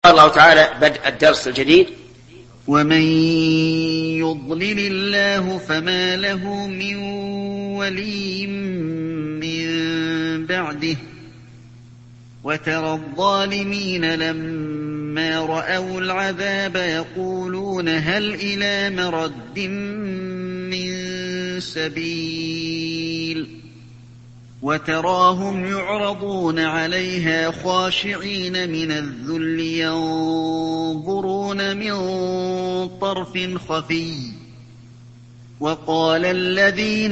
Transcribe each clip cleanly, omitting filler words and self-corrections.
الله تعالى بدء الدرس الجديد: ومن يضلل الله فما له من ولي من بعده وترى الظالمين لما رأوا العذاب يقولون هل إلى مرد من سبيل وتراهم يعرضون عليها خاشعين من الذل ينظرون من طرف خفي وقال الذين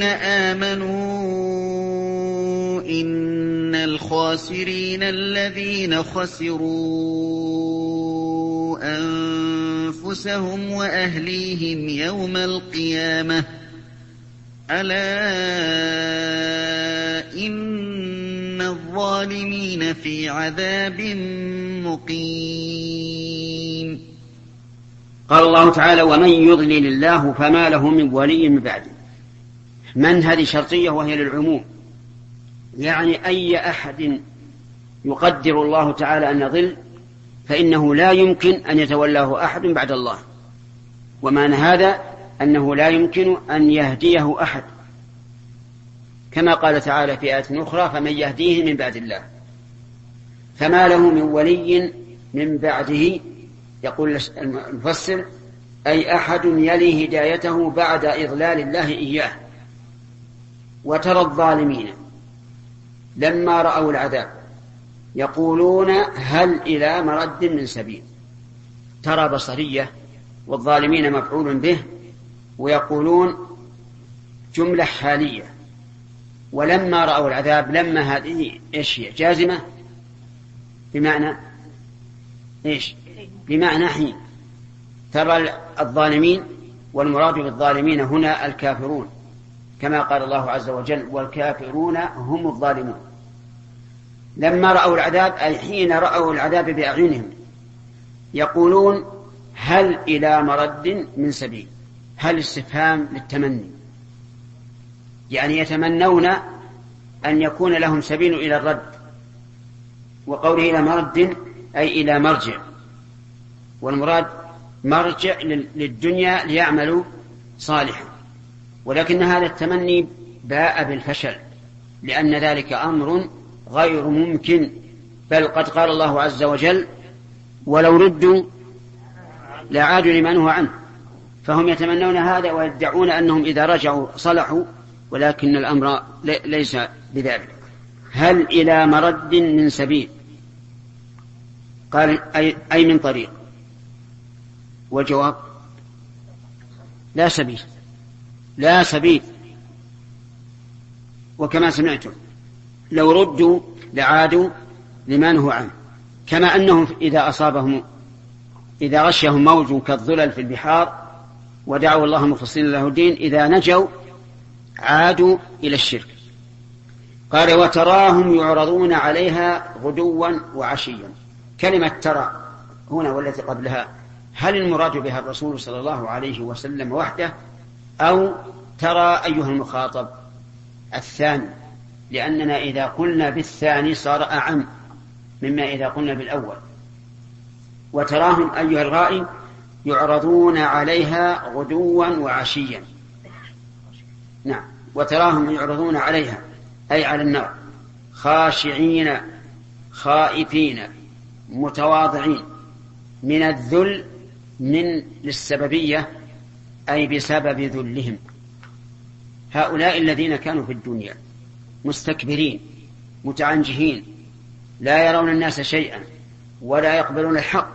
آمنوا إن الخاسرين الذين خسروا أنفسهم وأهليهم يوم القيامة ألا إن الظالمين في عذاب مقيم. قال الله تعالى: ومن يضلل الله فما له من ولي من بعده. من هذه شرطية وهي للعموم، يعني أي أحد يقدر الله تعالى أن يضل فإنه لا يمكن أن يتولاه أحد بعد الله، ومعنى هذا أنه لا يمكن أن يهديه أحد، كما قال تعالى في آية أخرى: فمن يهديه من بعد الله. فما له من ولي من بعده، يقول المفسر: أي أحد يلي هدايته بعد إضلال الله إياه. وترى الظالمين لما رأوا العذاب يقولون هل إلى مرد من سبيل. ترى بصرية، والظالمين مفعول به، ويقولون جملة حالية. ولما رأوا العذاب، لما هذه إيش هي؟ جازمة بمعنى إيش؟ بمعنى حين. ترى الظالمين، والمراد بالظالمين هنا الكافرون، كما قال الله عز وجل: والكافرون هم الظالمون. لما رأوا العذاب أي حين رأوا العذاب بأعينهم يقولون هل إلى مرد من سبيل. هل استفهام للتمني، يعني يتمنون أن يكون لهم سبيل إلى الرد. وقوله إلى مرد أي إلى مرجع، والمراد مرجع للدنيا ليعملوا صالحا. ولكن هذا التمني باء بالفشل، لأن ذلك أمر غير ممكن، بل قد قال الله عز وجل: ولو ردوا لعادوا لما نهوا عنه. فهم يتمنون هذا ويدعون أنهم إذا رجعوا صلحوا، ولكن الأمر ليس بذلك. هل إلى مرد من سبيل، قال أي من طريق. والجواب: لا سبيل، لا سبيل. وكما سمعتم لو ردوا لعادوا لما نهوا عنه، كما أنهم إذا غشهم موج كالظلل في البحار ودعوا الله مخلصين له الدين إذا نجوا عادوا إلى الشرك. قال: وتراهم يعرضون عليها غدوا وعشيا. كلمة ترى هنا والتي قبلها، هل المراد بها الرسول صلى الله عليه وسلم وحده، أو ترى أيها المخاطب الثاني؟ لأننا إذا قلنا بالثاني صار أعم مما إذا قلنا بالأول. وتراهم أيها الغائب يعرضون عليها غدوا وعشيا. نعم، وتراهم يعرضون عليها أي على النار خاشعين خائفين متواضعين. من الذل من للسببية أي بسبب ذلهم. هؤلاء الذين كانوا في الدنيا مستكبرين متعنجهين لا يرون الناس شيئا ولا يقبلون الحق،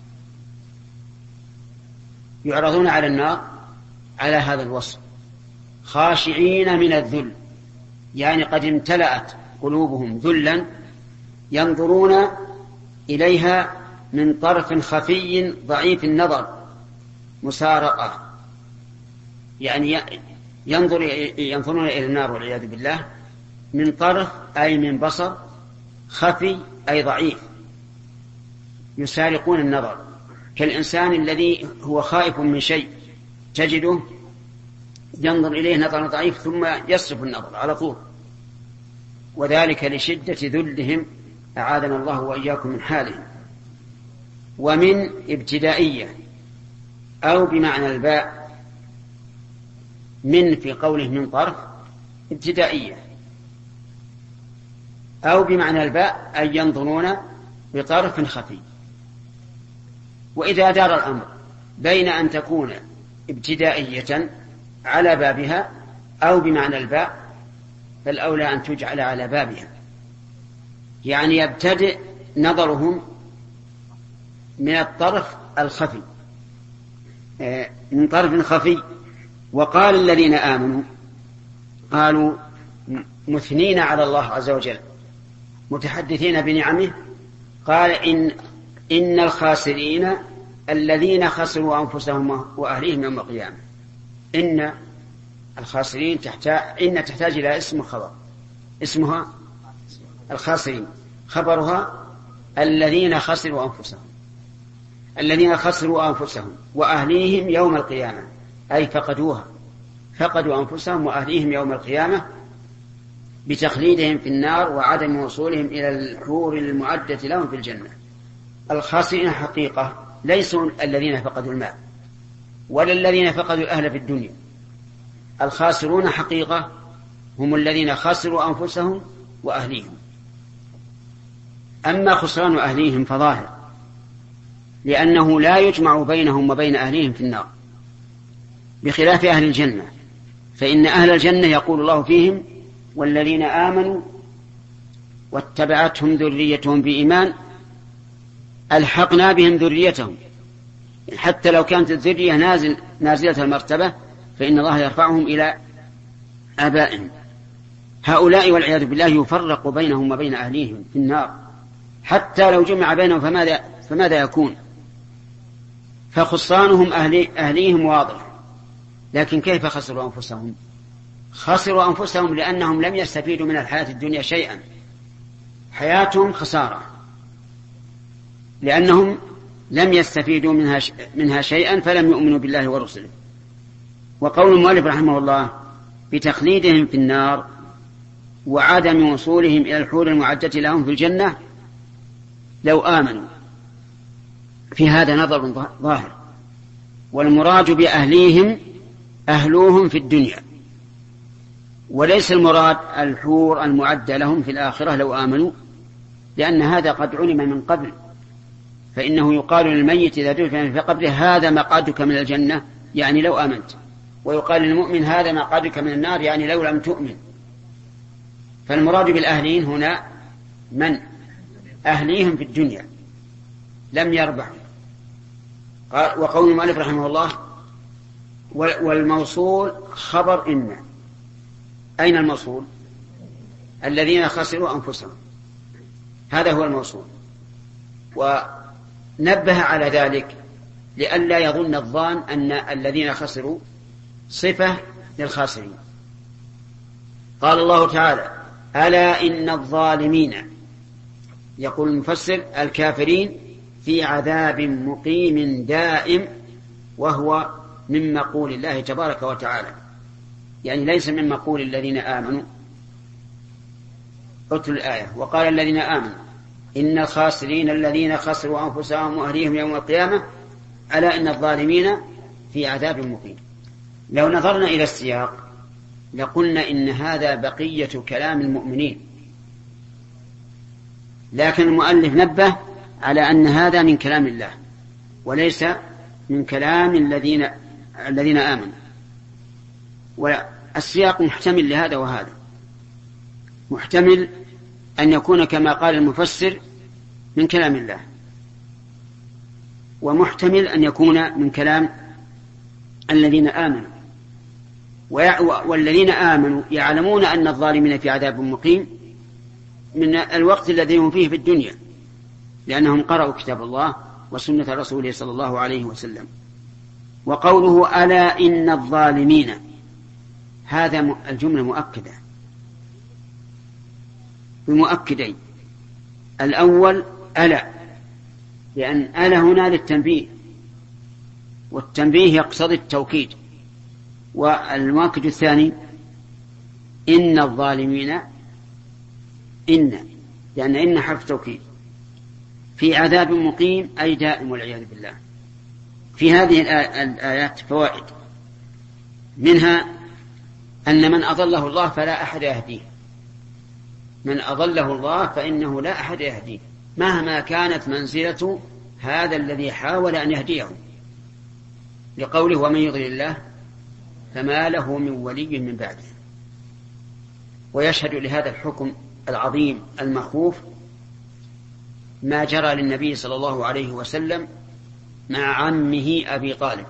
يعرضون على النار على هذا الوصف، خاشعين من الذل، يعني قد امتلأت قلوبهم ذلا ينظرون إليها من طرف خفي ضعيف النظر مسارقة، يعني ينظرون إلى النار والعياذ بالله من طرف أي من بصر، خفي أي ضعيف، يسارقون النظر، كالإنسان الذي هو خائف من شيء تجده ينظر إليه نظر ضعيف ثم يصرف النظر على طول، وذلك لشدة ذلهم، أعاذنا الله وإياكم من حالهم. ومن ابتدائية أو بمعنى الباء. من في قوله من طرف ابتدائية، أو بمعنى الباء أن ينظرون بطرف خفي. وإذا دار الأمر بين أن تكون ابتدائية على بابها أو بمعنى الباء فالأولى أن تجعل على بابها، يعني يبتدئ نظرهم من الطرف الخفي، من طرف خفي. وقال الذين آمنوا، قالوا مثنين على الله عز وجل متحدثين بنعمه، قال إن الخاسرين الذين خسروا أنفسهم وأهليهم يوم القيامة. إن الخاسرين تحتاج إلى اسم خبر، اسمها الخاسرين، خبرها الذين خسروا أنفسهم، الذين خسروا أنفسهم وأهليهم يوم القيامة، أي فقدوها، فقدوا أنفسهم وأهليهم يوم القيامة بتخليدهم في النار وعدم وصولهم إلى الحور المعدة لهم في الجنة. الخاسرين حقيقة ليسوا الذين فقدوا المال ولا الذين فقدوا الأهل في الدنيا. الخاسرون حقيقة هم الذين خسروا أنفسهم وأهليهم. أما خسران أهليهم فظاهر، لأنه لا يجمع بينهم وبين أهليهم في النار، بخلاف أهل الجنة، فإن أهل الجنة يقول الله فيهم والذين آمنوا واتبعتهم ذريتهم بإيمان ألحقنا بهم ذريتهم، حتى لو كانت الذرية نازلة المرتبة فإن الله يرفعهم إلى آبائهم. هؤلاء والعياذ بالله يفرق بينهم وبين أهليهم في النار، حتى لو جمع بينهم فماذا يكون؟ فخسرانهم أهليهم واضح، لكن كيف خسروا أنفسهم؟ خسروا أنفسهم لأنهم لم يستفيدوا من الحياة الدنيا شيئا، حياتهم خسارة لأنهم لم يستفيدوا منها شيئا، فلم يؤمنوا بالله ورسله. وقول المؤلف رحمه الله بتخليدهم في النار وعدم وصولهم إلى الحور المعدة لهم في الجنة، لو آمنوا في هذا نظر ظاهر، والمراد بأهليهم أهلوهم في الدنيا، وليس المراد الحور المعدة لهم في الآخرة لو آمنوا، لأن هذا قد علم من قبل، فإنه يقال للميت إذا دفن في قبره هذا مقعدك من الجنة، يعني لو آمنت، ويقال للمؤمن هذا مقعدك من النار، يعني لو لم تؤمن. فالمراد بالأهلين هنا من أهليهم في الدنيا لم يربحوا. وقول المؤلف رحمه الله والموصول خبر إن، أين الموصول؟ الذين خسروا أنفسهم، هذا هو الموصول. ونبه على ذلك لئلا يظن الظان أن الذين خسروا صفة للخاسرين. قال الله تعالى ألا إن الظالمين، يقول المفسر الكافرين، في عذاب مقيم دائم، وهو من مقول الله تبارك وتعالى، يعني ليس من مقول الذين آمنوا. اتلوا الآية. وقال الذين آمنوا إن الخاسرين الذين خسروا أنفسهم وأهليهم يوم القيامة ألا إن الظالمين في عذاب مقيم. لو نظرنا إلى السياق لقلنا إن هذا بقية كلام المؤمنين، لكن المؤلف نبه على أن هذا من كلام الله وليس من كلام الذين آمنوا. والسياق محتمل لهذا وهذا، محتمل أن يكون كما قال المفسر من كلام الله، ومحتمل أن يكون من كلام الذين آمنوا. والذين آمنوا يعلمون أن الظالمين في عذاب مقيم من الوقت الذي هم فيه في الدنيا، لأنهم قرأوا كتاب الله وسنة رسوله صلى الله عليه وسلم. وقوله ألا إن الظالمين، هذا الجملة مؤكدة بمؤكدين. الأول ألا، لأن ألا هنا للتنبيه، والتنبيه يقتضي التوكيد. والمؤكد الثاني إن الظالمين، إن، لأن إن حرف توكيد، في عذاب مقيم أي دائم والعياذ بالله. في هذه الآيات فوائد، منها أن من أضله الله فلا أحد يهديه، من أضله الله فإنه لا أحد يهديه مهما كانت منزلة هذا الذي حاول أن يهديه، لقوله ومن يضلل الله فما له من ولي من بعده. ويشهد لهذا الحكم العظيم المخوف ما جرى للنبي صلى الله عليه وسلم مع عمه أبي طالب.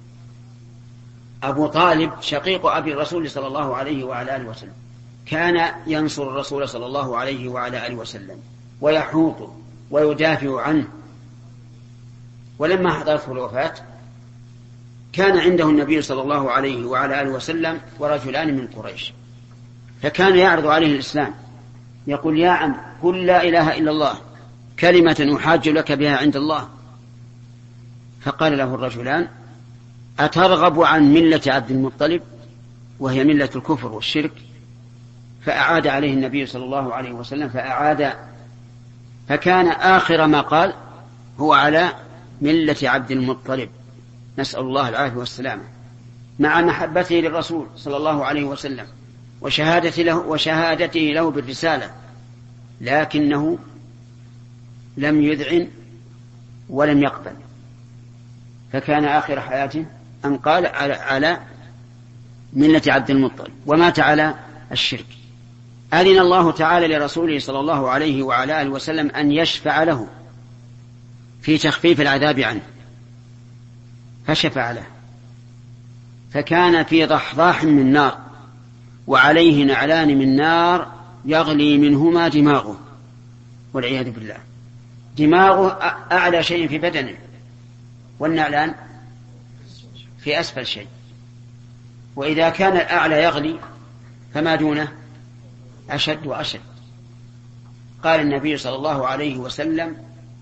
أبو طالب شقيق أبي الرسول صلى الله عليه وعلى آله وسلم، كان ينصر الرسول صلى الله عليه وعلى آله وسلم ويحوطه ويدافع عنه. ولما حضرته الوفاة كان عنده النبي صلى الله عليه وعلى آله وسلم ورجلان من قريش، فكان يعرض عليه الإسلام، يقول يا عم قل لا إله إلا الله كلمة أحاج لك بها عند الله. فقال له الرجلان أترغب عن ملة عبد المطلب وهي ملة الكفر والشرك؟ فأعاد عليه النبي صلى الله عليه وسلم فأعاد، فكان آخر ما قال هو على ملة عبد المطلب، نسأل الله العافية والسلامة، مع محبته للرسول صلى الله عليه وسلم وشهادته له بالرسالة، لكنه لم يذعن ولم يقبل، فكان آخر حياته أن قال على ملة عبد المطلب ومات على الشرك. أذن الله تعالى لرسوله صلى الله عليه وعلى آله وسلم أن يشفع له في تخفيف العذاب عنه، فشفع له، فكان في ضحضاح من نار وعليه نعلان من نار يغلي منهما دماغه والعياذ بالله. دماغه أعلى شيء في بدنه والنعلان في أسفل شيء، وإذا كان الأعلى يغلي فما دونه أشد وأشد. قال النبي صلى الله عليه وسلم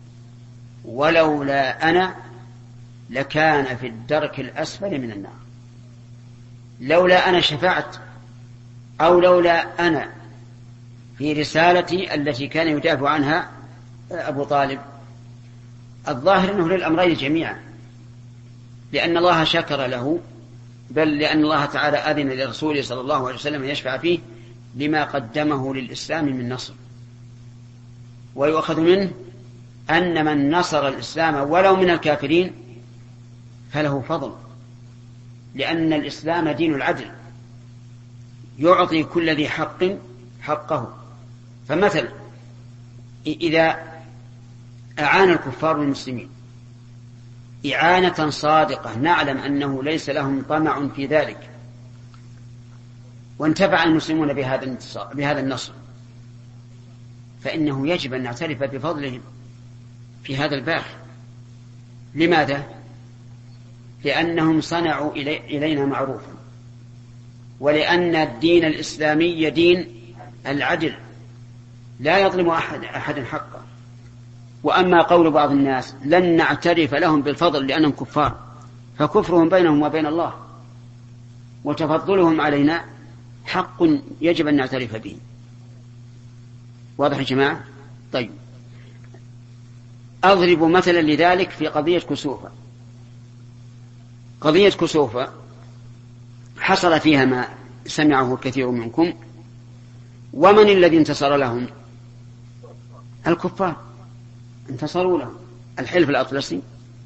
ولولا أنا لكان في الدرك الأسفل من النار. لولا أنا شفعت أو لولا أنا في رسالتي التي كان يدافع عنها أبو طالب، الظاهر أنه للأمرين جميعا، لأن الله شكر له، بل لأن الله تعالى أذن لرسوله صلى الله عليه وسلم يشفع فيه لما قدمه للإسلام من نصر. ويؤخذ منه أن من نصر الإسلام ولو من الكافرين فله فضل، لأن الإسلام دين العدل يعطي كل ذي حق حقه. فمثلا إذا أعان الكفار المسلمين إعانة صادقة نعلم أنه ليس لهم طمع في ذلك، وانتفع المسلمون بهذا النصر، فإنه يجب أن نعترف بفضلهم في هذا الباب. لماذا؟ لأنهم صنعوا إلينا معروفا، ولأن الدين الإسلامي دين العدل لا يظلم أحد حقه. وأما قول بعض الناس لن نعترف لهم بالفضل لأنهم كفار، فكفرهم بينهم وبين الله وتفضلهم علينا حق يجب أن نعترف به. واضح يا جماعة؟ طيب، أضرب مثلا لذلك في قضية كسوفة. قضية كسوفة حصل فيها ما سمعه كثير منكم، ومن الذي انتصر لهم؟ الكفار انتصروا لهم. الحلف الأطلسي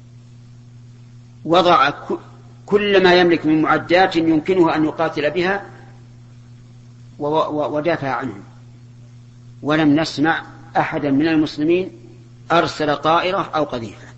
وضع كل ما يملك من معدات يمكنه أن يقاتل بها ودافع عنهم، ولم نسمع أحدا من المسلمين أرسل طائرة أو قذيفة،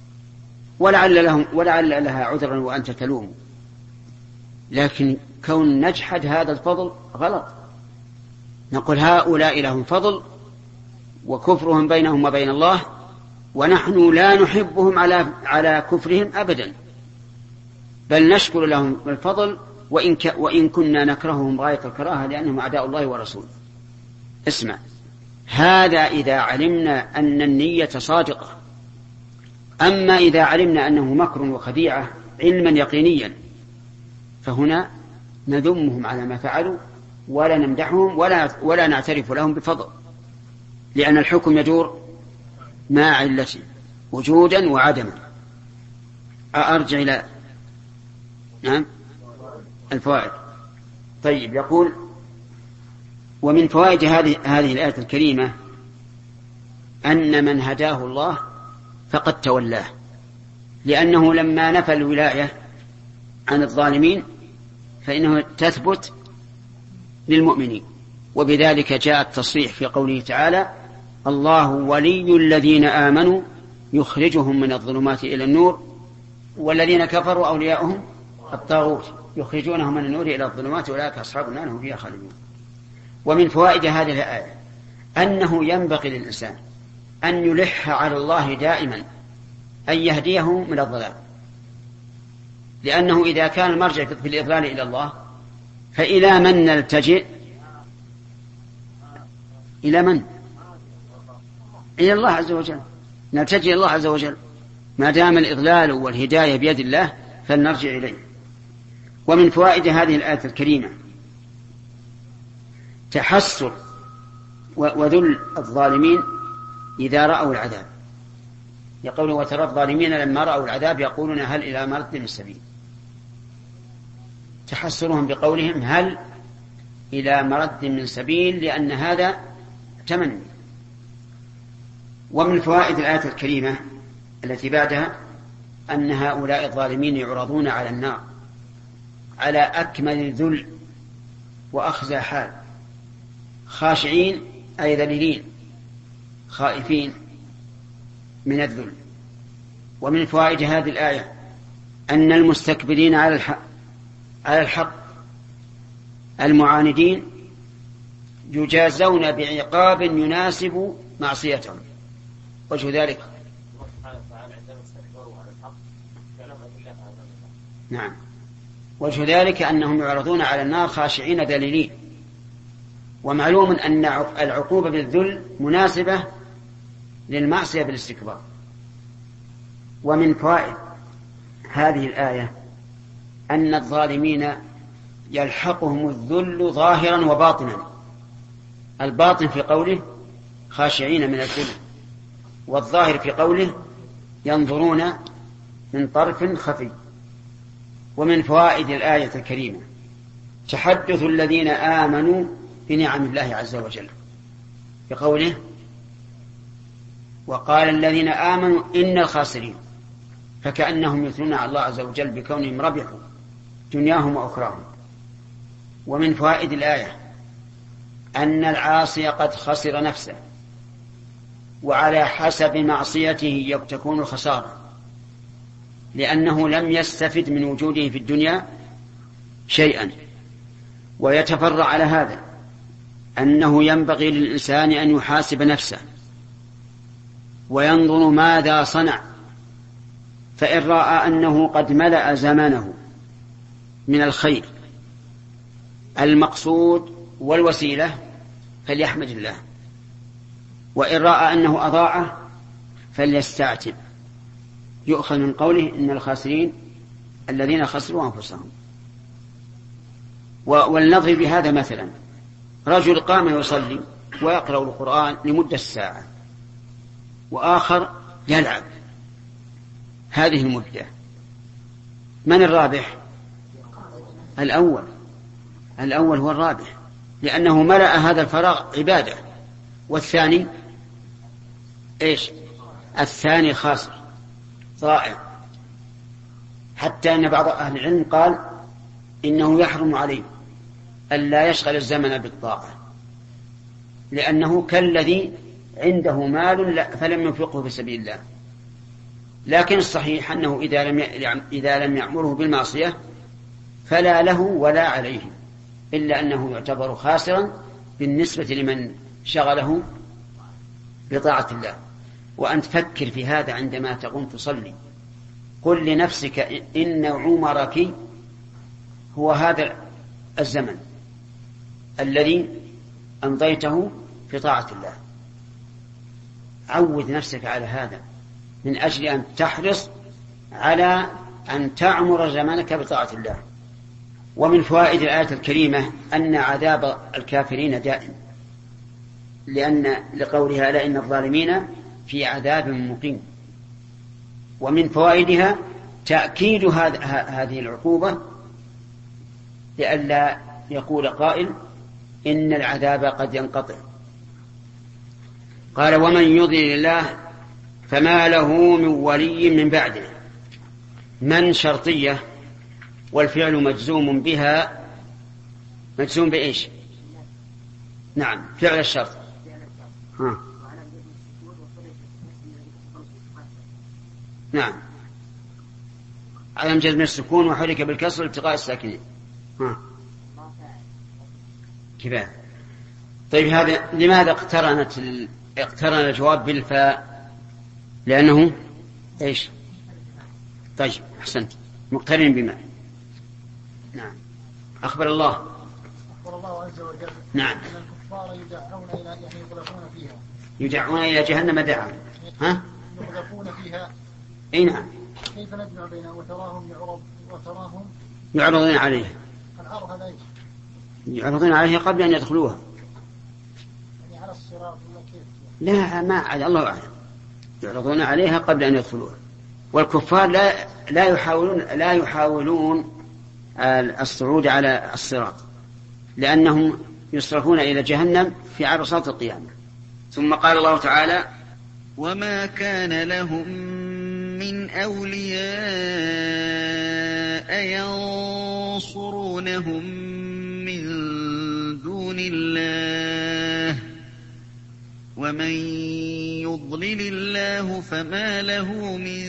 ولعل لها عذرا وأنت تلوم. لكن كون نجحد هذا الفضل غلط، نقول هؤلاء لهم فضل وكفرهم بينهم وبين الله، ونحن لا نحبهم على كفرهم أبدا، بل نشكر لهم الفضل وإن كنا نكرههم غاية الكراهة لأنهم أعداء الله ورسوله. اسمع، هذا إذا علمنا أن النية صادقة. أما إذا علمنا أنه مكر وخديعة علما يقينيا فهنا نذمهم على ما فعلوا ولا نمدحهم ولا نعترف لهم بفضل، لأن الحكم يدور مع علته وجودا وعدما. أرجع إلى نعم الفوائد. طيب، يقول: ومن فوائد هذه الآية الكريمة أن من هداه الله فقد تولاه، لأنه لما نفى الولاية عن الظالمين فإنه تثبت للمؤمنين، وبذلك جاء التصريح في قوله تعالى: الله ولي الذين آمنوا يخرجهم من الظلمات إلى النور والذين كفروا أولياؤهم الطاغوت يخرجونهم من النور إلى الظلمات أولئك أصحاب النار هم فيها خالدون. ومن فوائد هذه الآية أنه ينبغي للإنسان أن يلح على الله دائما أن يهديه من الضلال، لأنه إذا كان المرجع في الإضلال إلى الله فإلى من نلتجئ؟ إلى من؟ إلى الله عز وجل، نلتجئ إلى الله عز وجل. ما دام الإضلال والهداية بيد الله فلنرجع إليه. ومن فوائد هذه الآية الكريمة تحسر وذل الظالمين إذا رأوا العذاب. يقول: وترى الظالمين لما رأوا العذاب يقولون هل إلى مرد من سبيل. تحسرهم بقولهم هل إلى مرد من سبيل، لأن هذا تمني. ومن فوائد الآية الكريمة التي بعدها أن هؤلاء الظالمين يعرضون على النار على أكمل ذل وأخزى حال، خاشعين أي ذليلين خائفين من الذل. ومن فوائد هذه الآية أن المستكبرين على الحق المعاندين يجازون بعقاب يناسب معصيتهم. وجه ذلك نعم، وجه ذلك أنهم يعرضون على النار خاشعين ذليلين. ومعلوم أن العقوبة بالذل مناسبة للمعصية بالاستكبار. ومن فوائد هذه الآية أن الظالمين يلحقهم الذل ظاهرا وباطنا. الباطن في قوله خاشعين من الذل، والظاهر في قوله ينظرون من طرف خفي. ومن فوائد الآية الكريمة تحدث الذين آمنوا بنعم الله عز وجل بقوله: وقال الذين آمنوا إن الخاسرين، فكأنهم يثنون على الله عز وجل بكونهم ربحوا دنياهم وأخراهم. ومن فوائد الآية أن العاصي قد خسر نفسه، وعلى حسب معصيته تكون الخسارة، لأنه لم يستفد من وجوده في الدنيا شيئا. ويتفرع على هذا أنه ينبغي للإنسان أن يحاسب نفسه وينظر ماذا صنع، فإن رأى أنه قد ملأ زمانه من الخير المقصود والوسيلة فليحمد الله، وإن رأى أنه أضاعه فليستعتب. يؤخذ من قوله إن الخاسرين الذين خسروا أنفسهم. ولنضرب بهذا مثلا: رجل قام يصلي ويقرأ القرآن لمدة ساعة، وآخر يلعب هذه المدة، من الرابح؟ الأول هو الرابح، لأنه ملأ هذا الفراغ عبادة. والثاني إيش؟ الثاني خاسر ضائع. حتى أن بعض أهل العلم قال إنه يحرم عليه ألا يشغل الزمن بالطاعة، لأنه كالذي عنده مال فلم ينفقه في سبيل الله. لكن الصحيح أنه إذا لم يأمره بالمعصية فلا له ولا عليه، إلا أنه يعتبر خاسرا بالنسبة لمن شغله بطاعة الله. وأن تفكر في هذا عندما تقوم تصلي، قل لنفسك إن عمرك هو هذا الزمن الذي أمضيته في طاعة الله. عود نفسك على هذا من أجل أن تحرص على أن تعمر زمانك بطاعة الله. ومن فوائد الآية الكريمة أن عذاب الكافرين دائم، لقولها: لا إن الظالمين في عذاب مقيم. ومن فوائدها تأكيد هذه العقوبة لئلا يقول قائل إن العذاب قد ينقطع. قال ومن يضلل الله فما له من ولي من بعده. من شرطية والفعل مجزوم بها. مجزوم بإيش؟ نعم فعل الشرط. نعم على جزم السكون وحرك بالكسر التقاء الساكنين. كفاية. طيب هذا لماذا اقترن الجواب بالفاء؟ لأنه ايش؟ طيب احسنت مقترن بما. نعم أخبر الله عز وجل نعم أن الكفار يدعون إلى يعني يقذفون فيها. يدعون إلى جهنم دعا. يقذفون فيها. اي نعم. كيف نجمع بينهم وتراهم يعرضون عليها. العرض هذا ايش؟ يعرضون عليها قبل أن يدخلوها. يعني على الصراط ولا كيف؟ لا ما على الله أعلم. يعرضون عليها قبل أن يدخلوها. والكفار لا يحاولون الصعود على الصراط لأنهم يصرفون إلى جهنم في عرصات القيامة. ثم قال الله تعالى وما كان لهم من أولياء ينصرونهم من دون الله ومن يضلل الله فما له من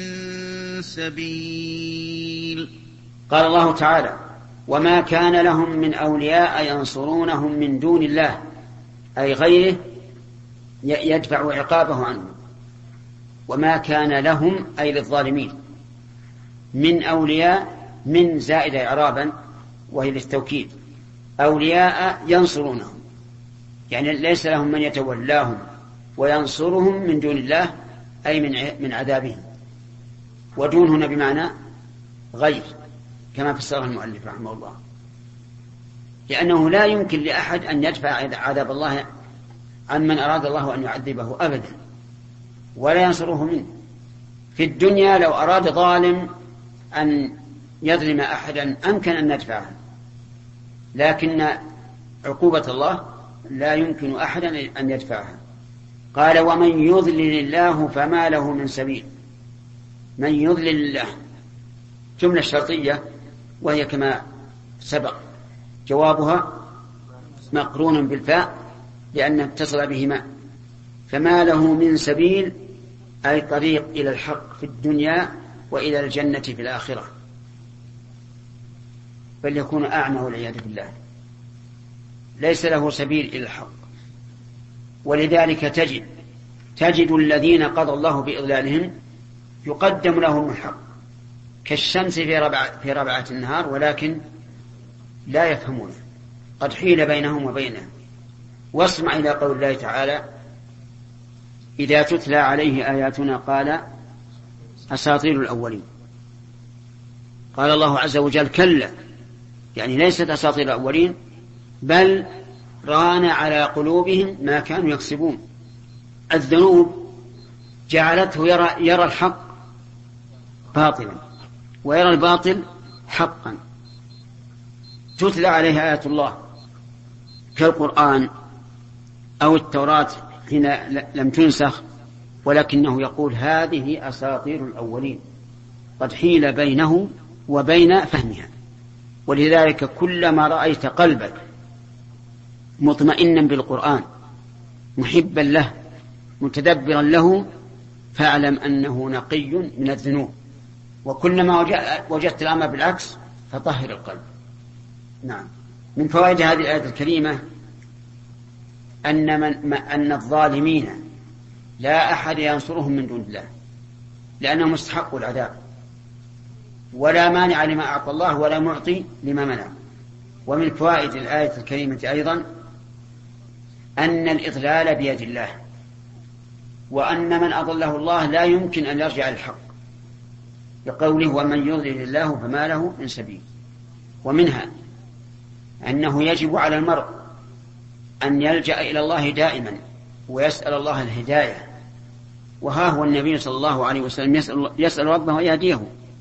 سبيل. قال الله تعالى وما كان لهم من أولياء ينصرونهم من دون الله أي غيره يدفع عقابه عنهم. وما كان لهم أي للظالمين من أولياء من زائد إعرابا وهي للتوكيد. أولياء ينصرونهم يعني ليس لهم من يتولاهم وينصرهم من دون الله أي من عذابهم. ودون هنا بمعنى غير كما فسره المؤلف رحمه الله لأنه لا يمكن لأحد أن يدفع عذاب الله عن من أراد الله أن يعذبه أبدا ولا ينصره منه. في الدنيا لو أراد ظالم أن يظلم أحدا أمكن أن ندفعه لكن عقوبة الله لا يمكن أحدا أن يدفعها. قال ومن يضلل الله فما له من سبيل. من يضلل الله جملة شرطية وهي كما سبق جوابها مقرون بالفاء لأن اتصل بهما. فما له من سبيل أي طريق إلى الحق في الدنيا وإلى الجنة في الآخرة بل يكون أعمى والعياذ بالله ليس له سبيل إلى الحق. ولذلك تجد الذين قضى الله بإضلالهم يقدم لهم الحق كالشمس في ربعة النهار ولكن لا يفهمون قد حيل بينهم وبينه. واسمع إلى قول الله تعالى إذا تتلى عليه آياتنا قال أساطير الأولين. قال الله عز وجل كلا يعني ليست أساطير الأولين بل ران على قلوبهم ما كانوا يكسبون. الذنوب جعلته يرى الحق باطلا ويرى الباطل حقا. تتلى عليه آيات الله كالقرآن أو التوراة حين لم تنسخ ولكنه يقول هذه أساطير الأولين قد حيل بينه وبين فهمها. ولذلك كلما رأيت قلبك مطمئنا بالقرآن محبا له متدبرا له فاعلم أنه نقي من الذنوب. وكلما وجدت الأمر بالعكس فطهر القلب. نعم من فوائد هذه الآية الكريمة أن الظالمين لا أحد ينصرهم من دون الله لأنهم مستحقوا العذاب ولا مانع لما أعطى الله ولا معطي لما منع. ومن فوائد الآية الكريمة أيضا أن الإضلال بيد الله وأن من أضله الله لا يمكن أن يرجع للحق لقوله ومن يضلل الله فما له من سبيل. ومنها أنه يجب على المرء أن يلجأ إلى الله دائما ويسأل الله الهداية وها هو النبي صلى الله عليه وسلم يسأل ربه يهديه.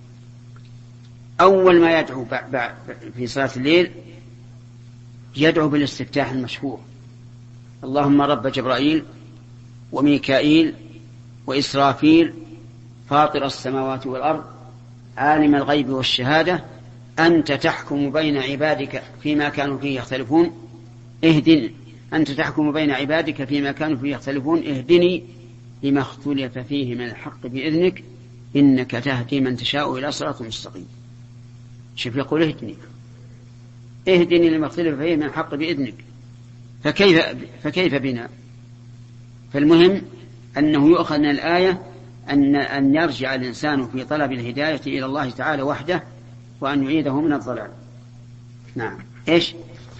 أول ما يدعو في صلاة الليل يدعو بالاستفتاح المشهور: اللهم رب جبرائيل وميكائيل وإسرافيل فاطر السماوات والأرض عالم الغيب والشهادة أنت تحكم بين عبادك فيما كانوا فيه يختلفون اهدني أنت تحكم بين عبادك فيما كانوا فيه يختلفون اهدني لما اختلف فيه من الحق بإذنك إنك تهدي من تشاء إلى صراط مستقيم. شوف يقول اهدني لما اختلف فيه من الحق بإذنك، فكيف بنا؟ فالمهم أنه يؤخذ من الآية أن يرجع الإنسان في طلب الهداية إلى الله تعالى وحده وأن يعيده من الضلال. نعم. إيش؟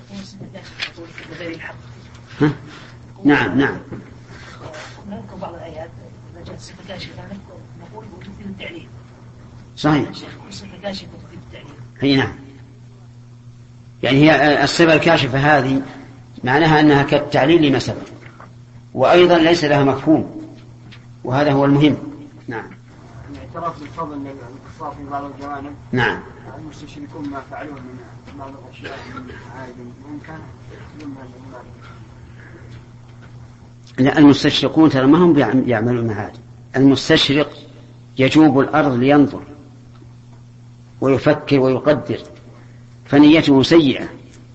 نعم. ممكن بعض الآيات إذا جاءت صفة كاشفة نقول وتفيد التعليل. صحيح. صفة كاشفة تفيد التعليل. هي نعم. يعني هي الصفة الكاشفة هذه معناها أنها كالتعليل لما سبق، وأيضا ليس لها مفهوم، وهذا هو المهم. نعم. الاعتراف بالفضل الكفار في بعض الجوانب. نعم. المستشركون ما فعلوه من بعض الأشياء من عائد ممكن لا، المستشرقون ترى ما هم يعملون هذا. المستشرق يجوب الأرض لينظر ويفكر ويقدر، فنيته سيئة.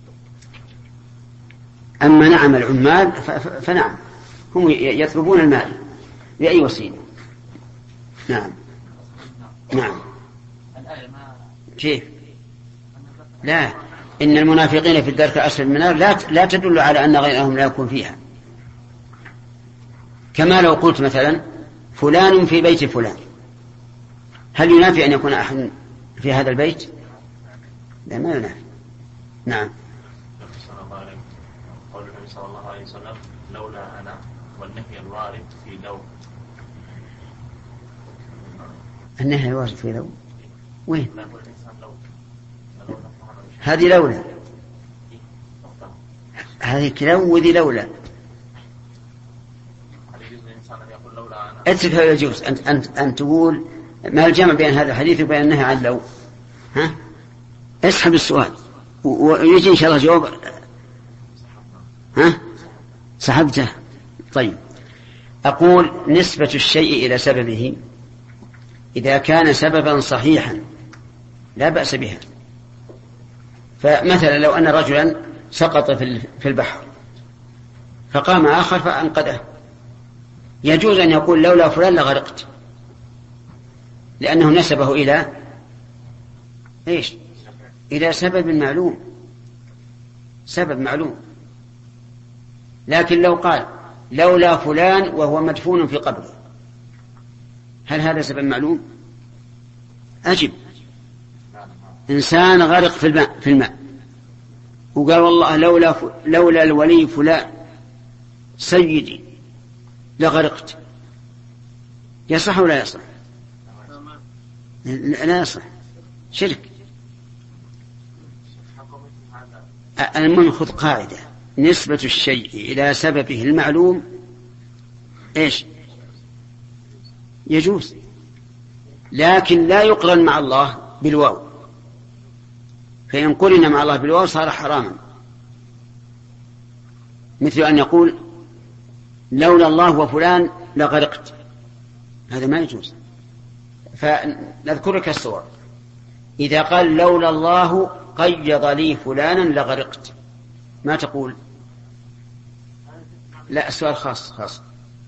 أما نعم العمال فنعم هم يطلبون المال بأي وسيلة. نعم. كيف؟ لا، إن المنافقين في الدرك الأسفل من النار لا تدل على أن غيرهم لا يكون فيها. كما لو قلت مثلا فلان في بيت فلان، هل ينافي أن يكون أحد في هذا البيت؟ لا، ما ينافي. نعم. قول النبي صلى الله عليه وسلم لولا أنا والنهي الوارد في لو. النهي الوارد في لو وين؟ هذه لولا، هذه لو وذي لولا. اترك يجوز أن تقول ما الجمع بين هذا الحديث وبين النهي عن لو. ها؟ اسحب السؤال ويجي إن شاء الله جواب. ها؟ سحبته. طيب، أقول نسبة الشيء إلى سببه إذا كان سببا صحيحا لا بأس بها. فمثلا لو أن رجلا سقط في البحر فقام آخر فأنقذه، يجوز أن يقول لولا فلان لغرقت، لأنه نسبه إلى إيش؟ إلى سبب معلوم، سبب معلوم. لكن لو قال لولا فلان وهو مدفون في قبره، هل هذا سبب معلوم؟ أجب. إنسان غرق في الماء وقال والله لولا الولي فلان سيدي لغرقت، يصح ولا يصح؟ لا يصح، شرك. المهم خذ قاعدة: نسبة الشيء إلى سببه المعلوم إيش؟ يجوز، لكن لا يقرن مع الله بالواو، فإن قرن مع الله بالواو صار حراما. مثل أن يقول لولا الله وفلان لغرقت، هذا ما يجوز. فنذكر لك الصور: إذا قال لولا الله قيض لي فلانا لغرقت، ما تقول؟ لا، السؤال خاص.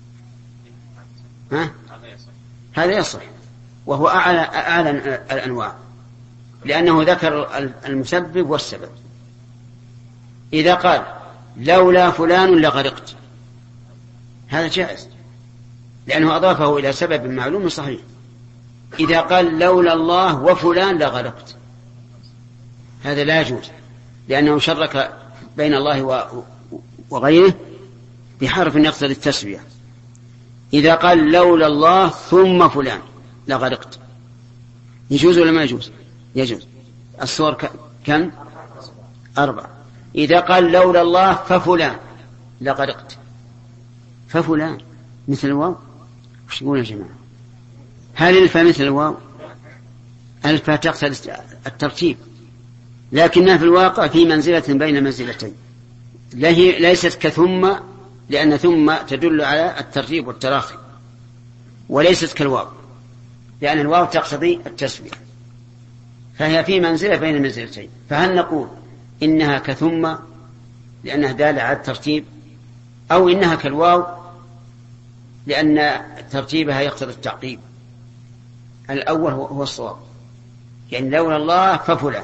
ها؟ هذا يصح، وهو أعلى الأنواع، لأنه ذكر المسبب والسبب. إذا قال لولا فلان لغرقت، هذا جائز لأنه أضافه إلى سبب معلوم صحيح. إذا قال لولا الله وفلان لغرقت، هذا لا يجوز، لأنه شرك بين الله وغيره بحرف يقتضي التسوية. إذا قال لولا الله ثم فلان لغرقت، يجوز ولا ما يجوز؟ يجوز. الصور كم؟ 4. إذا قال لولا الله ففلان لغرقت، ففلان مثل الواو، وش يقول يا جماعة؟ هل الف مثل الواو؟ الف تقتضي الترتيب، لكنها في الواقع في منزلة بين منزلتين، ليست كثم، لأن ثم تدل على الترتيب والتراخي، وليست كالواو لأن الواو تقتضي التسوية، فهي في منزلة بين المنزلتين. فهل نقول إنها كثم لأنها دالة على الترتيب، أو إنها كالواو لأن ترتيبها يقتضي التعقيب؟ الأول هو الصواب، يعني لولا الله ففلان،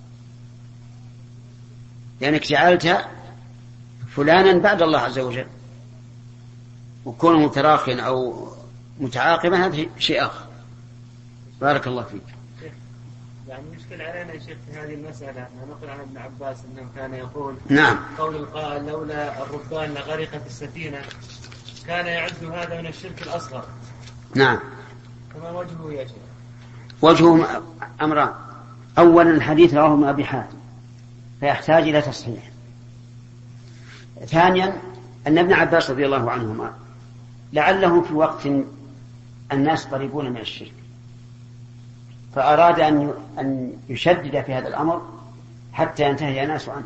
لأنك جعلت فلانا بعد الله عز وجل، وكونه متراخيا أو متعاقبا هذا شيء آخر. بارك الله فيك. يعني مشكل علينا يا شيخ في هذه المسألة، نقول عن ابن عباس أنه كان يقول نعم قول القائل لولا الرهبان لغرقت السفينة، كان يعد هذا من الشرك الأصغر. نعم. فما وجهه يا شيخ؟ وجهه أمران: أولا الحديث رواه ابن أبي حاتم فيحتاج إلى تصحيح. ثانيا أن ابن عباس رضي الله عنهما لعله في وقت الناس قريبون من الشرك، فأراد أن يشدد في هذا الأمر حتى ينتهي الناس عنه،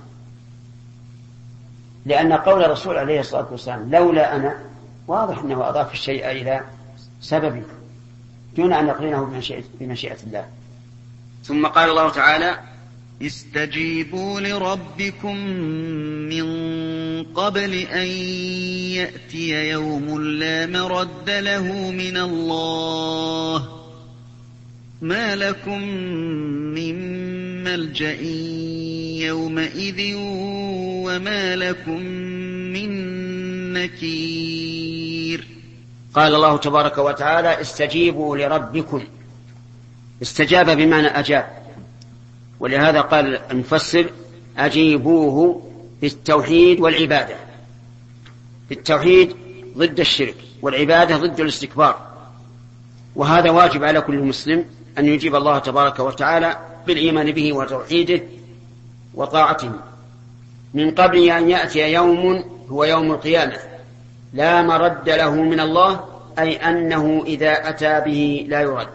لأن قول الرسول عليه الصلاة والسلام لولا أنا واضح أنه أضاف الشيء إلى سببه دون أن يقرنه بمشيئة الله. ثم قال الله تعالى: استجيبوا لربكم من قبل أن يأتي يوم لا مرد له من الله ما لكم من ملجأ يومئذ وما لكم من نكير. قال الله تبارك وتعالى: استجيبوا لربكم. استجاب بمعنى أجاب، ولهذا قال المفسر: أجيبوه بالتوحيد والعبادة. بالتوحيد ضد الشرك، والعبادة ضد الاستكبار، وهذا واجب على كل مسلم أن يجيب الله تبارك وتعالى بالإيمان به وتوحيده وطاعته من قبل أن يأتي يوم هو يوم القيامة لا مرد له من الله، أي أنه إذا أتى به لا يرد.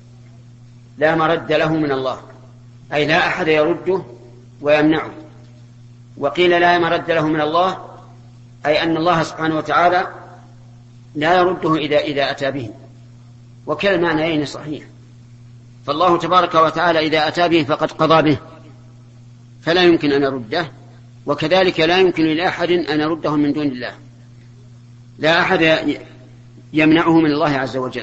لا مرد له من الله أي لا أحد يرده ويمنعه. وقيل لا مرد له من الله أي أن الله سبحانه وتعالى لا يرده إذا أتى به، وكلا المعنيين صحيح. فالله تبارك وتعالى إذا أتى به فقد قضى به فلا يمكن أن يرده، وكذلك لا يمكن لأحد أن يرده من دون الله. لا أحد يمنعه من الله عز وجل.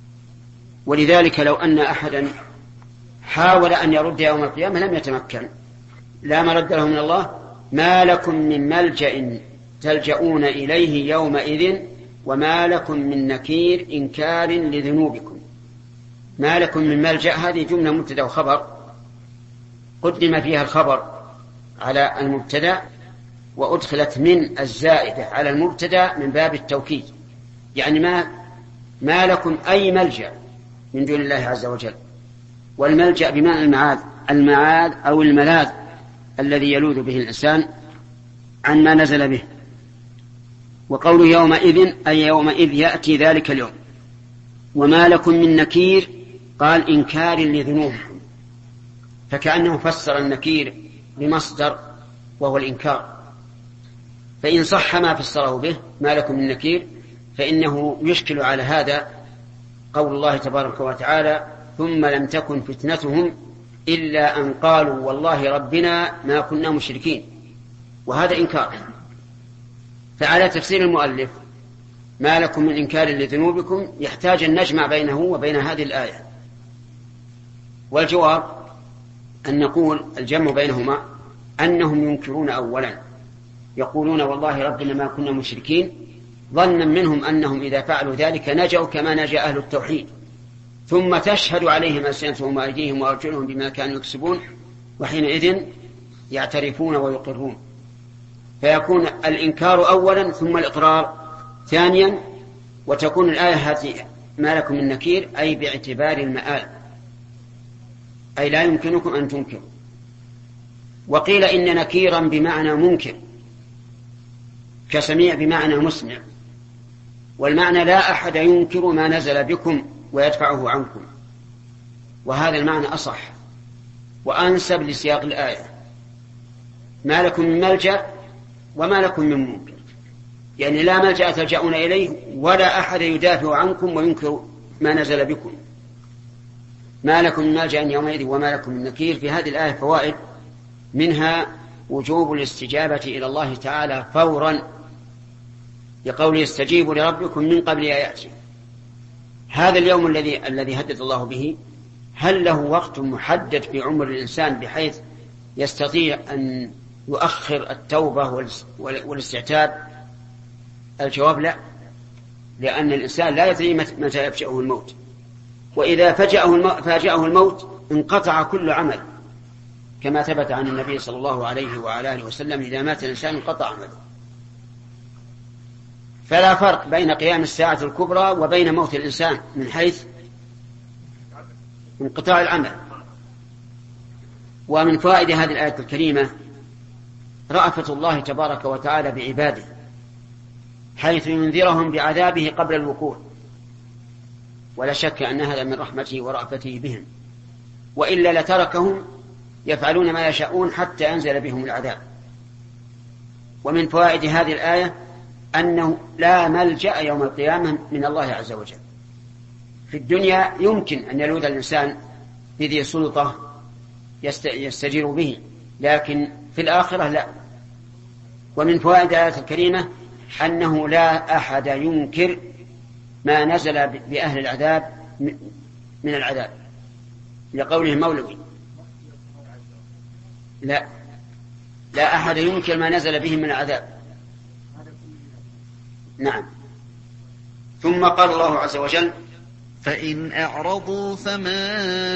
ولذلك لو أن أحدا حاول أن يرد يوم القيامة لم يتمكن. لا مرد له من الله. ما لكم من ملجأ تلجؤون إليه يومئذ وما لكم من نكير إنكار لذنوبكم. ما لكم من ملجأ هذه جملة مبتدأ وخبر، قدم فيها الخبر على المبتدأ وأدخلت من الزائدة على المبتدأ من باب التوكيد، يعني ما لكم أي ملجأ من دون الله عز وجل. والملجأ بمعنى المعاد أو الملاذ الذي يلوذ به الإنسان عن ما نزل به. وقوله يومئذ أي يومئذ يأتي ذلك اليوم. وما لكم من نكير قال إنكار لذنوبكم، فكأنه فسر النكير بمصدر وهو الإنكار. فإن صح ما فسره به ما لكم من نكير فإنه يشكل على هذا قول الله تبارك وتعالى: ثم لم تكن فتنتهم إلا أن قالوا والله ربنا ما كنا مشركين. وهذا إنكار. فعلى تفسير المؤلف ما لكم من إنكار لذنوبكم يحتاج أن نجمع بينه وبين هذه الآية. والجواب أن نقول الجمع بينهما أنهم ينكرون أولا، يقولون والله ربنا ما كنا مشركين، ظنا منهم أنهم إذا فعلوا ذلك نجوا كما نجا أهل التوحيد، ثم تشهد عليهم ألسنتهم وأيديهم وأرجلهم بما كانوا يكسبون، وحينئذ يعترفون ويقرون. فيكون الإنكار أولا ثم الإقرار ثانيا، وتكون الآية هذه ما لكم من نكير أي باعتبار المآل، أي لا يمكنكم أن تنكروا. وقيل إن نكيرا بمعنى منكر كسميع بمعنى مسمع، والمعنى لا أحد ينكر ما نزل بكم ويدفعه عنكم، وهذا المعنى أصح وأنسب لسياق الآية. ما لكم من ملجأ وما لكم من منكر، يعني لا ملجأ تلجأون إليه ولا أحد يدافع عنكم وينكر ما نزل بكم. ما لكم من ملجأ يومئذ وما لكم من نكير. في هذه الآية فوائد، منها وجوب الاستجابة إلى الله تعالى فورا، لقوله استجيبوا لربكم من قبل أن يأتي. هذا اليوم الذي هدد الله به، هل له وقت محدد في عمر الإنسان بحيث يستطيع أن يؤخر التوبة والاستعتاب؟ الجواب لا، لأن الإنسان لا يدري متى يفجأه الموت، وإذا فاجأه الموت انقطع كل عمل، كما ثبت عن النبي صلى الله عليه وعلى آله وسلم إذا مات الإنسان انقطع عمله. فلا فرق بين قيام الساعة الكبرى وبين موت الإنسان من حيث انقطاع العمل. ومن فوائد هذه الآية الكريمة رأفة الله تبارك وتعالى بعباده، حيث ينذرهم بعذابه قبل الوقوع، ولا شك أن هذا من رحمته ورأفته بهم، وإلا لتركهم يفعلون ما يشاءون حتى ينزل بهم العذاب. ومن فوائد هذه الآية أنه لا ملجأ يوم القيامة من الله عز وجل. في الدنيا يمكن أن يلوذ الإنسان بذي سلطة يستجير به، لكن في الآخرة لا. ومن فوائد الآية الكريمة أنه لا أحد ينكر ما نزل بأهل العذاب من العذاب، لقوله مولوي لا أحد ينكر ما نزل به من العذاب. نعم. ثم قال الله عز وجل فإن أعرضوا فما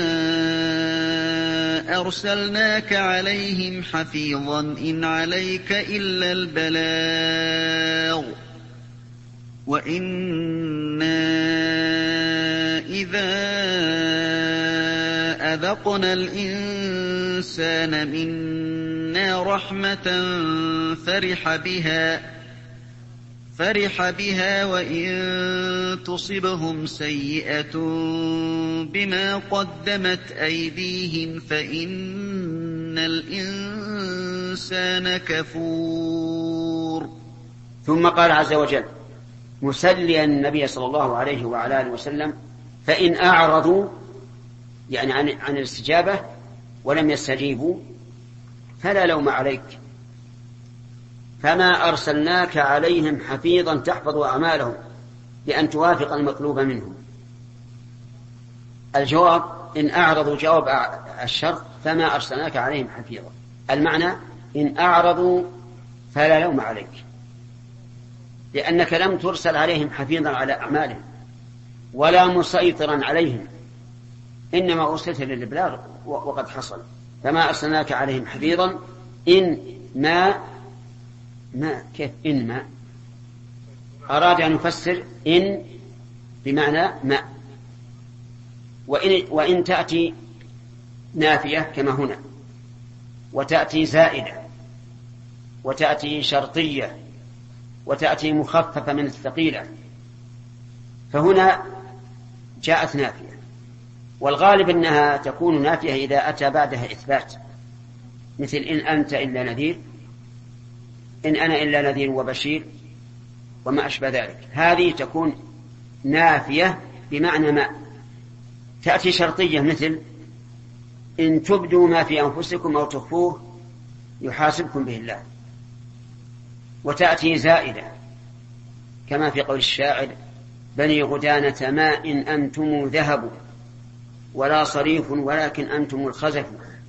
أرسلناك عليهم حفيظا إن عليك إلا البلاغ وإنا إذا أذقنا الإنسان منا رحمة فرح بها وإن تصبهم سيئة بما قدمت أيديهم فإن الإنسان كفور. ثم قال عز وجل مسليا النبي صلى الله عليه وعلى آله وسلم فإن أعرضوا، يعني عن الاستجابة ولم يستجيبوا، فلا لوم عليك، فما أرسلناك عليهم حفيظا تحفظ أعمالهم بأن توافق المطلوب منهم. الجواب إن أعرضوا جواب الشرط، فما أرسلناك عليهم حفيظا، المعنى إن أعرضوا فلا لوم عليك، لأنك لم ترسل عليهم حفيظا على أعمالهم ولا مسيطرا عليهم، إنما أرسلت للإبلاغ وقد حصل. فما أرسلناك عليهم حفيظا إن ما كيف إن ما أراد أن يفسر إن بمعنى ما، وإن تأتي نافية كما هنا، وتأتي زائدة، وتأتي شرطية، وتأتي مخففة من الثقيلة، فهنا جاءت نافية، والغالب أنها تكون نافية إذا أتى بعدها إثبات، مثل إن أنت إلا نذير، إن أنا إلا نذير وبشير وما أشبه ذلك. هذه تكون نافية بمعنى ما. تأتي شرطية مثل إن تبدوا ما في أنفسكم أو تخفوه يحاسبكم به الله. وتأتي زائدة كما في قول الشاعر بني غدانة ما إن أنتم ذهب ولا صريف ولكن أنتم الخزف.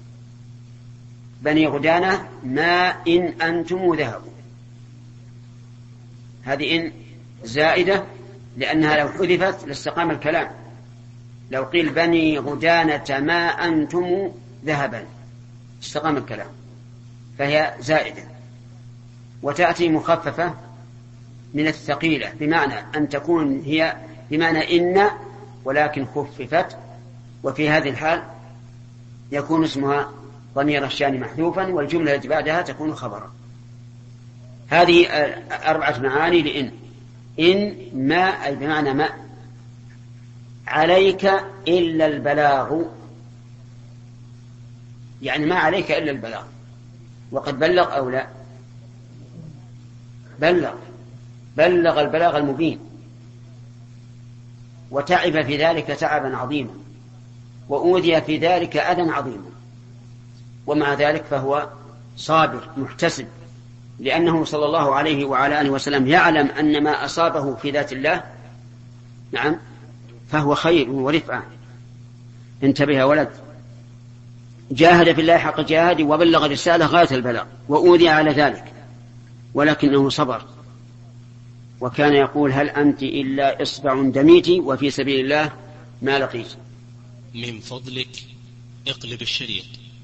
بني غدانة ما إن أنتم ذهب، هذه إن زائدة لأنها لو حذفت لاستقام الكلام، لو قيل بني غدانة ما أنتم ذهبا استقام الكلام، فهي زائدة. وتأتي مخففة من الثقيلة بمعنى أن تكون هي بمعنى إن ولكن خففت، وفي هذه الحال يكون اسمها ضمير الشأن محذوفا والجملة التي بعدها تكون خبرا. هذه 4 معاني لإن. إن ما أي بمعنى ما عليك إلا البلاغ، يعني ما عليك إلا البلاغ. وقد بلغ أو لا؟ بلغ البلاغ المبين، وتعب في ذلك تعبا عظيما، وأوذي في ذلك أذى عظيما، ومع ذلك فهو صابر محتسب، لأنه صلى الله عليه وعلى آله وسلم يعلم أن ما أصابه في ذات الله نعم فهو خير ورفعة. انتبه يا ولد. جاهد في الله حق جهاده وبلغ الرسالة غاية البلاغ، وأوذي على ذلك ولكنه صبر، وكان يقول هل أنت إلا إصبع دميتي وفي سبيل الله ما لقيت. من فضلك اقلب الشريط.